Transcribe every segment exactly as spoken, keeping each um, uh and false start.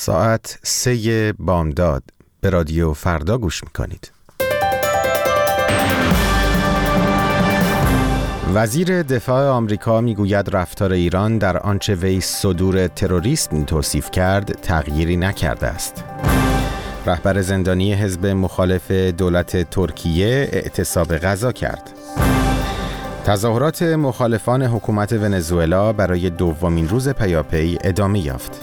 ساعت سه بامداد به رادیو فردا گوش میکنید. وزیر دفاع آمریکا میگوید رفتار ایران در آنچه وی صدور تروریسم توصیف کرد تغییری نکرده است. رهبر زندانی حزب مخالف دولت ترکیه اعتصاب غذا کرد. تظاهرات مخالفان حکومت ونزوئلا برای دومین روز پیاپی ادامه یافت.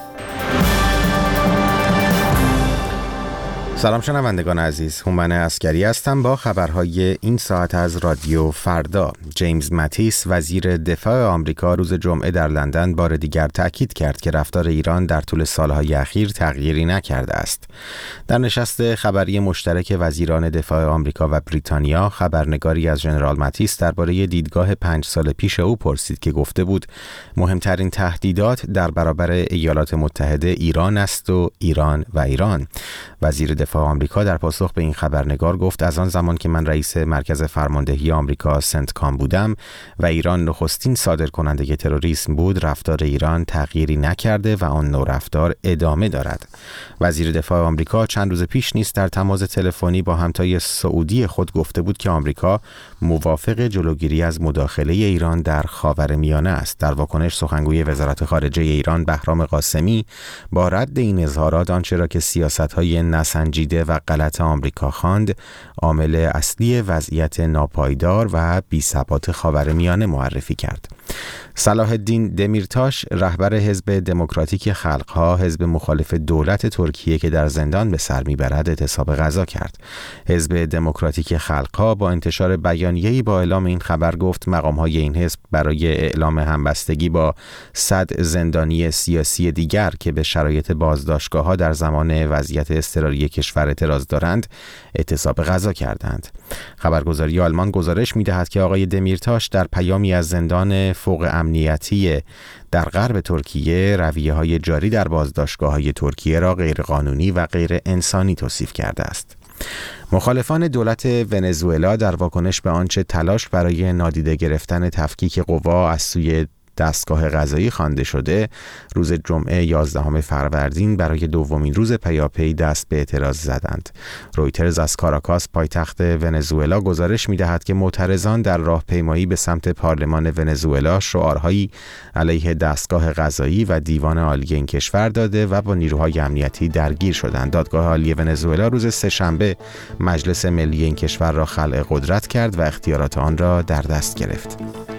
سلام شنوندگان عزیز، هومن عسکری هستم با خبرهای این ساعت از رادیو فردا. جیمز ماتیس وزیر دفاع آمریکا روز جمعه در لندن بار دیگر تأکید کرد که رفتار ایران در طول سالهای اخیر تغییری نکرده است. در نشست خبری مشترک وزیران دفاع آمریکا و بریتانیا، خبرنگاری از ژنرال ماتیس درباره دیدگاه پنج سال پیش او پرسید که گفته بود مهمترین تهدیدات در برابر ایالات متحده ایران است و ایران و ایران. وزیر دفاع آمریکا در پاسخ به این خبرنگار گفت از آن زمان که من رئیس مرکز فرماندهی آمریکا سنتکام بودم و ایران نخستین صادرکننده تروریسم بود، رفتار ایران تغییری نکرده و آن نوع رفتار ادامه دارد. وزیر دفاع آمریکا چند روز پیش نیز در تماس تلفنی با همتای سعودی خود گفته بود که آمریکا موافق جلوگیری از مداخله ایران در خاورمیانه است. در واکنش سخنگوی وزارت خارجه ایران بهرام قاسمی با رد این اظهارات آنچه را که سیاست‌های نسنجیده و غلط آمریکا خواند عامل اصلی وضعیت ناپایدار و بی‌ثبات خاورمیانه معرفی کرد. صلاح الدین دمیرتاش رهبر حزب دموکراتیک خلق‌ها، حزب مخالف دولت ترکیه که در زندان به سر میبرد، اعتصاب غذا کرد. حزب دموکراتیک خلق‌ها با انتشار بیانیه‌ای با اعلام این خبر گفت مقام‌های این حزب برای اعلام همبستگی با صد زندانی سیاسی دیگر که به شرایط بازداشتگاه‌ها در زمان وضعیت اضطراری کشور اعتراض دارند، اعتصاب غذا کردند. خبرگزاری آلمان گزارش می‌دهد که آقای دمیرتاش در پیامی از زندان فوق امنیتی در غرب ترکیه رویه‌های جاری در بازداشتگاه‌های ترکیه را غیرقانونی و غیر انسانی توصیف کرده است. مخالفان دولت ونزوئلا در واکنش به آنچه تلاش برای نادیده گرفتن تفکیک قوا از سوی دستگاه قضایی خوانده شده، روز جمعه یازدهم فروردین برای دومین روز پیاپی دست به اعتراض زدند. رویترز از کاراکاس پایتخت ونزوئلا گزارش می‌دهد که معترضان در راهپیمایی به سمت پارلمان ونزوئلا شعارهایی علیه دستگاه قضایی و دیوان عالی این کشور داده و با نیروهای امنیتی درگیر شدند. دادگاه عالی ونزوئلا روز سه‌شنبه مجلس ملی این کشور را خلع قدرت کرد و اختیارات آن را در دست گرفت.